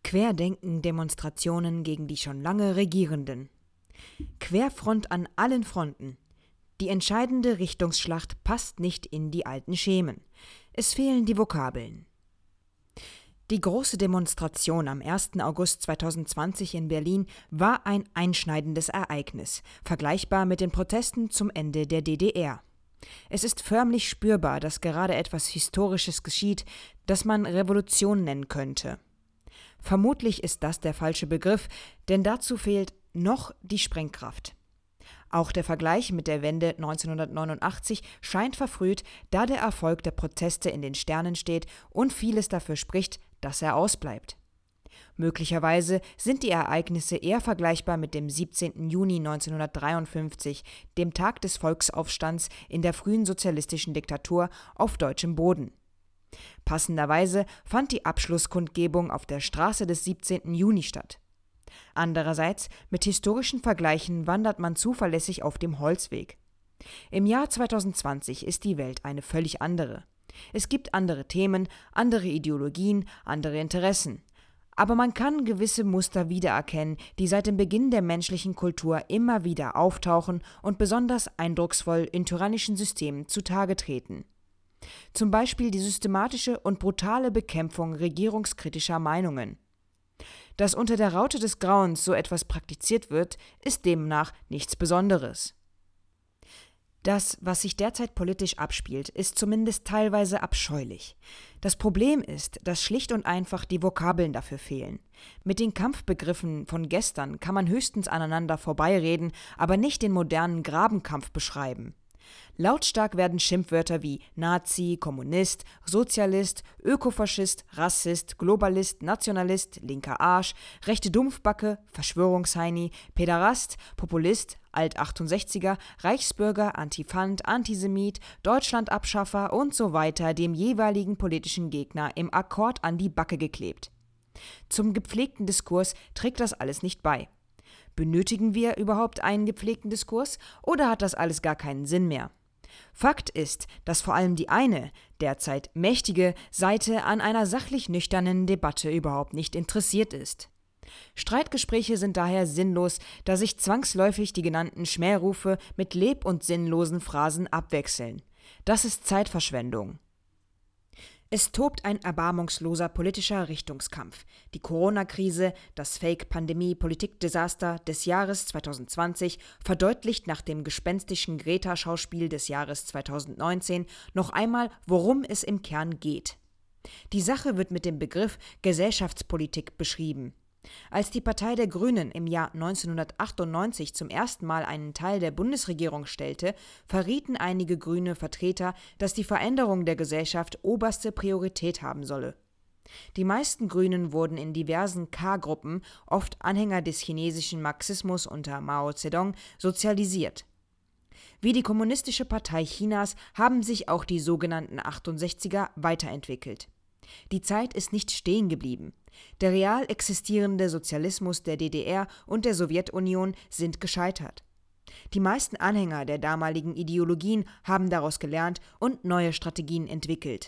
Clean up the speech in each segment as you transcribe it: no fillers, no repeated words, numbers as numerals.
Querdenken-Demonstrationen gegen die schon lange Regierenden. Querfront an allen Fronten. Die entscheidende Richtungsschlacht passt nicht in die alten Schemen. Es fehlen die Vokabeln. Die große Demonstration am 1. August 2020 in Berlin war ein einschneidendes Ereignis, vergleichbar mit den Protesten zum Ende der DDR. Es ist förmlich spürbar, dass gerade etwas Historisches geschieht, das man Revolution nennen könnte. Vermutlich ist das der falsche Begriff, denn dazu fehlt noch die Sprengkraft. Auch der Vergleich mit der Wende 1989 scheint verfrüht, da der Erfolg der Proteste in den Sternen steht und vieles dafür spricht, dass er ausbleibt. Möglicherweise sind die Ereignisse eher vergleichbar mit dem 17. Juni 1953, dem Tag des Volksaufstands in der frühen sozialistischen Diktatur auf deutschem Boden. Passenderweise fand die Abschlusskundgebung auf der Straße des 17. Juni statt. Andererseits, mit historischen Vergleichen wandert man zuverlässig auf dem Holzweg. Im Jahr 2020 ist die Welt eine völlig andere. Es gibt andere Themen, andere Ideologien, andere Interessen. Aber man kann gewisse Muster wiedererkennen, die seit dem Beginn der menschlichen Kultur immer wieder auftauchen und besonders eindrucksvoll in tyrannischen Systemen zutage treten. Zum Beispiel die systematische und brutale Bekämpfung regierungskritischer Meinungen. Dass unter der Raute des Grauens so etwas praktiziert wird, ist demnach nichts Besonderes. Das, was sich derzeit politisch abspielt, ist zumindest teilweise abscheulich. Das Problem ist, dass schlicht und einfach die Vokabeln dafür fehlen. Mit den Kampfbegriffen von gestern kann man höchstens aneinander vorbeireden, aber nicht den modernen Grabenkampf beschreiben. Lautstark werden Schimpfwörter wie Nazi, Kommunist, Sozialist, Ökofaschist, Rassist, Globalist, Nationalist, linker Arsch, rechte Dumpfbacke, Verschwörungsheini, Päderast, Populist, Alt-68er, Reichsbürger, Antifant, Antisemit, Deutschlandabschaffer und so weiter dem jeweiligen politischen Gegner im Akkord an die Backe geklebt. Zum gepflegten Diskurs trägt das alles nicht bei. Benötigen wir überhaupt einen gepflegten Diskurs oder hat das alles gar keinen Sinn mehr? Fakt ist, dass vor allem die eine, derzeit mächtige Seite an einer sachlich nüchternen Debatte überhaupt nicht interessiert ist. Streitgespräche sind daher sinnlos, da sich zwangsläufig die genannten Schmährufe mit leb- und sinnlosen Phrasen abwechseln. Das ist Zeitverschwendung. Es tobt ein erbarmungsloser politischer Richtungskampf. Die Corona-Krise, das Fake-Pandemie-Politikdesaster des Jahres 2020, verdeutlicht nach dem gespenstischen Greta-Schauspiel des Jahres 2019 noch einmal, worum es im Kern geht. Die Sache wird mit dem Begriff Gesellschaftspolitik beschrieben. Als die Partei der Grünen im Jahr 1998 zum ersten Mal einen Teil der Bundesregierung stellte, verrieten einige grüne Vertreter, dass die Veränderung der Gesellschaft oberste Priorität haben solle. Die meisten Grünen wurden in diversen K-Gruppen, oft Anhänger des chinesischen Marxismus unter Mao Zedong, sozialisiert. Wie die Kommunistische Partei Chinas haben sich auch die sogenannten 68er weiterentwickelt. Die Zeit ist nicht stehen geblieben. Der real existierende Sozialismus der DDR und der Sowjetunion sind gescheitert. Die meisten Anhänger der damaligen Ideologien haben daraus gelernt und neue Strategien entwickelt.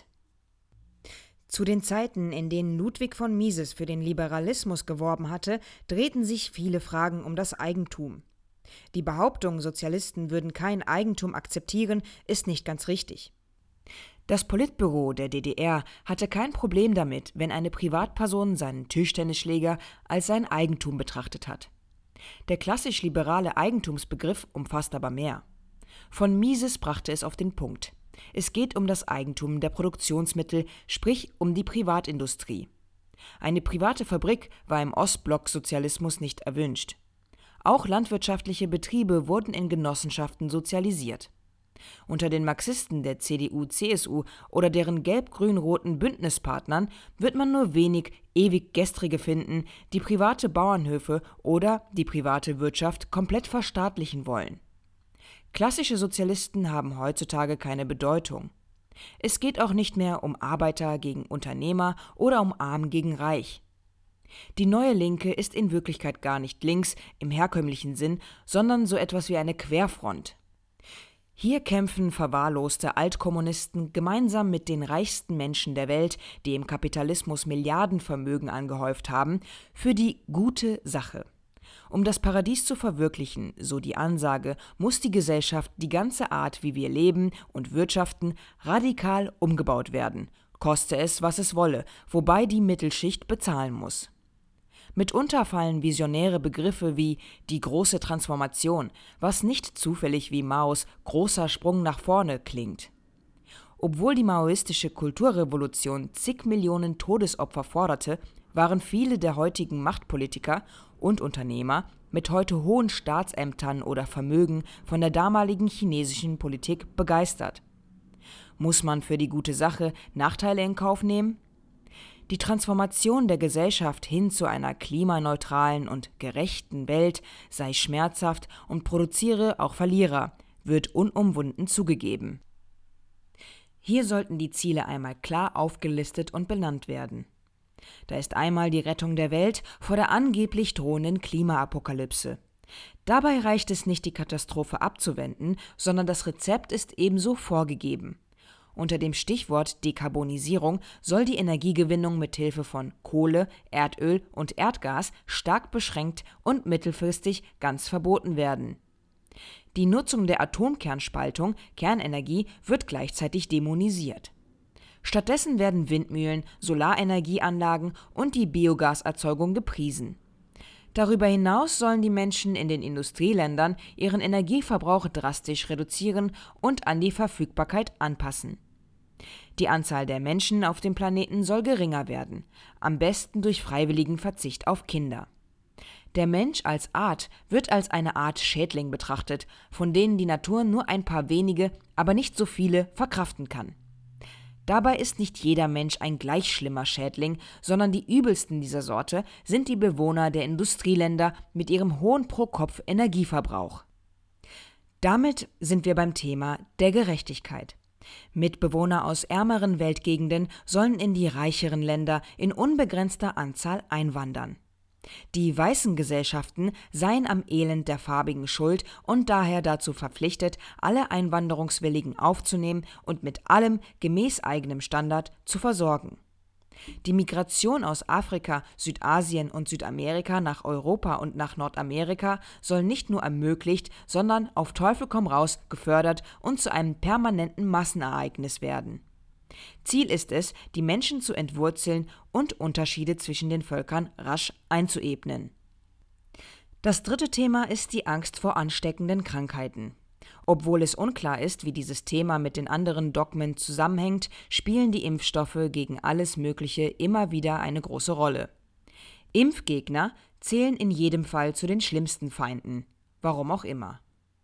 Zu den Zeiten, in denen Ludwig von Mises für den Liberalismus geworben hatte, drehten sich viele Fragen um das Eigentum. Die Behauptung, Sozialisten würden kein Eigentum akzeptieren, ist nicht ganz richtig. Das Politbüro der DDR hatte kein Problem damit, wenn eine Privatperson seinen Tischtennisschläger als sein Eigentum betrachtet hat. Der klassisch liberale Eigentumsbegriff umfasst aber mehr. Von Mises brachte es auf den Punkt. Es geht um das Eigentum der Produktionsmittel, sprich um die Privatindustrie. Eine private Fabrik war im Ostblock-Sozialismus nicht erwünscht. Auch landwirtschaftliche Betriebe wurden in Genossenschaften sozialisiert. Unter den Marxisten der CDU/CSU oder deren gelb-grün-roten Bündnispartnern wird man nur wenig ewig Gestrige finden, die private Bauernhöfe oder die private Wirtschaft komplett verstaatlichen wollen. Klassische Sozialisten haben heutzutage keine Bedeutung. Es geht auch nicht mehr um Arbeiter gegen Unternehmer oder um Arm gegen Reich. Die neue Linke ist in Wirklichkeit gar nicht links im herkömmlichen Sinn, sondern so etwas wie eine Querfront. Hier kämpfen verwahrloste Altkommunisten gemeinsam mit den reichsten Menschen der Welt, die im Kapitalismus Milliardenvermögen angehäuft haben, für die gute Sache. Um das Paradies zu verwirklichen, so die Ansage, muss die Gesellschaft, die ganze Art, wie wir leben und wirtschaften, radikal umgebaut werden, koste es, was es wolle, wobei die Mittelschicht bezahlen muss. Mitunter fallen visionäre Begriffe wie die große Transformation, was nicht zufällig wie Maos großer Sprung nach vorne klingt. Obwohl die maoistische Kulturrevolution zig Millionen Todesopfer forderte, waren viele der heutigen Machtpolitiker und Unternehmer mit heute hohen Staatsämtern oder Vermögen von der damaligen chinesischen Politik begeistert. Muss man für die gute Sache Nachteile in Kauf nehmen? Die Transformation der Gesellschaft hin zu einer klimaneutralen und gerechten Welt sei schmerzhaft und produziere auch Verlierer, wird unumwunden zugegeben. Hier sollten die Ziele einmal klar aufgelistet und benannt werden. Da ist einmal die Rettung der Welt vor der angeblich drohenden Klimaapokalypse. Dabei reicht es nicht, die Katastrophe abzuwenden, sondern das Rezept ist ebenso vorgegeben. Unter dem Stichwort Dekarbonisierung soll die Energiegewinnung mithilfe von Kohle, Erdöl und Erdgas stark beschränkt und mittelfristig ganz verboten werden. Die Nutzung der Atomkernspaltung, Kernenergie, wird gleichzeitig dämonisiert. Stattdessen werden Windmühlen, Solarenergieanlagen und die Biogaserzeugung gepriesen. Darüber hinaus sollen die Menschen in den Industrieländern ihren Energieverbrauch drastisch reduzieren und an die Verfügbarkeit anpassen. Die Anzahl der Menschen auf dem Planeten soll geringer werden, am besten durch freiwilligen Verzicht auf Kinder. Der Mensch als Art wird als eine Art Schädling betrachtet, von denen die Natur nur ein paar wenige, aber nicht so viele verkraften kann. Dabei ist nicht jeder Mensch ein gleich schlimmer Schädling, sondern die übelsten dieser Sorte sind die Bewohner der Industrieländer mit ihrem hohen Pro-Kopf-Energieverbrauch. Damit sind wir beim Thema der Gerechtigkeit. Mitbewohner aus ärmeren Weltgegenden sollen in die reicheren Länder in unbegrenzter Anzahl einwandern. Die weißen Gesellschaften seien am Elend der Farbigen schuld und daher dazu verpflichtet, alle Einwanderungswilligen aufzunehmen und mit allem gemäß eigenem Standard zu versorgen. Die Migration aus Afrika, Südasien und Südamerika nach Europa und nach Nordamerika soll nicht nur ermöglicht, sondern auf Teufel komm raus gefördert und zu einem permanenten Massenereignis werden. Ziel ist es, die Menschen zu entwurzeln und Unterschiede zwischen den Völkern rasch einzuebnen. Das dritte Thema ist die Angst vor ansteckenden Krankheiten. Obwohl es unklar ist, wie dieses Thema mit den anderen Dogmen zusammenhängt, spielen die Impfstoffe gegen alles Mögliche immer wieder eine große Rolle. Impfgegner zählen in jedem Fall zu den schlimmsten Feinden, warum auch immer.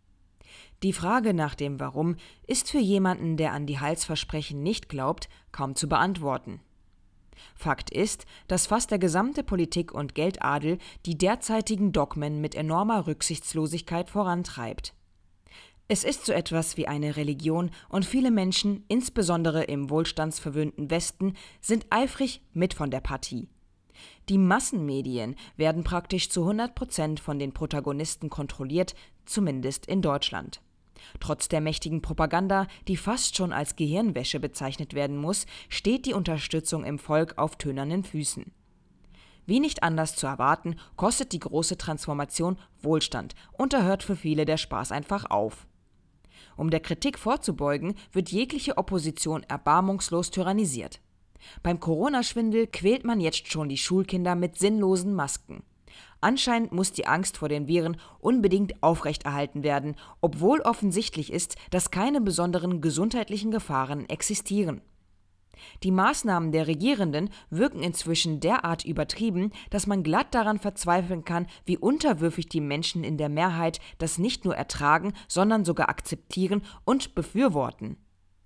Die Frage nach dem Warum ist für jemanden, der an die Heilsversprechen nicht glaubt, kaum zu beantworten. Fakt ist, dass fast der gesamte Politik- und Geldadel die derzeitigen Dogmen mit enormer Rücksichtslosigkeit vorantreibt. Es ist so etwas wie eine Religion und viele Menschen, insbesondere im wohlstandsverwöhnten Westen, sind eifrig mit von der Partie. Die Massenmedien werden praktisch zu 100% von den Protagonisten kontrolliert, zumindest in Deutschland. Trotz der mächtigen Propaganda, die fast schon als Gehirnwäsche bezeichnet werden muss, steht die Unterstützung im Volk auf tönernen Füßen. Wie nicht anders zu erwarten, kostet die große Transformation Wohlstand und da hört für viele der Spaß einfach auf. Um der Kritik vorzubeugen, wird jegliche Opposition erbarmungslos tyrannisiert. Beim Corona-Schwindel quält man jetzt schon die Schulkinder mit sinnlosen Masken. Anscheinend muss die Angst vor den Viren unbedingt aufrechterhalten werden, obwohl offensichtlich ist, dass keine besonderen gesundheitlichen Gefahren existieren. Die Maßnahmen der Regierenden wirken inzwischen derart übertrieben, dass man glatt daran verzweifeln kann, wie unterwürfig die Menschen in der Mehrheit das nicht nur ertragen, sondern sogar akzeptieren und befürworten.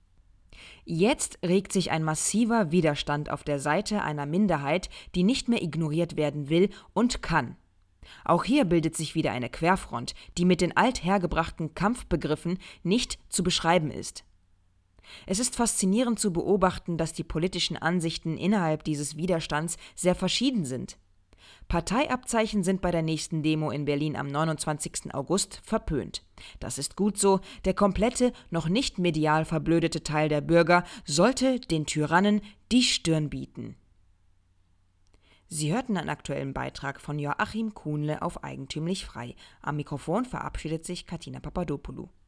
Jetzt regt sich ein massiver Widerstand auf der Seite einer Minderheit, die nicht mehr ignoriert werden will und kann. Auch hier bildet sich wieder eine Querfront, die mit den althergebrachten Kampfbegriffen nicht zu beschreiben ist. Es ist faszinierend zu beobachten, dass die politischen Ansichten innerhalb dieses Widerstands sehr verschieden sind. Parteiabzeichen sind bei der nächsten Demo in Berlin am 29. August verpönt. Das ist gut so. Der komplette, noch nicht medial verblödete Teil der Bürger sollte den Tyrannen die Stirn bieten. Sie hörten einen aktuellen Beitrag von Joachim Kuhnle auf Eigentümlich Frei. Am Mikrofon verabschiedet sich Katina Papadopoulou.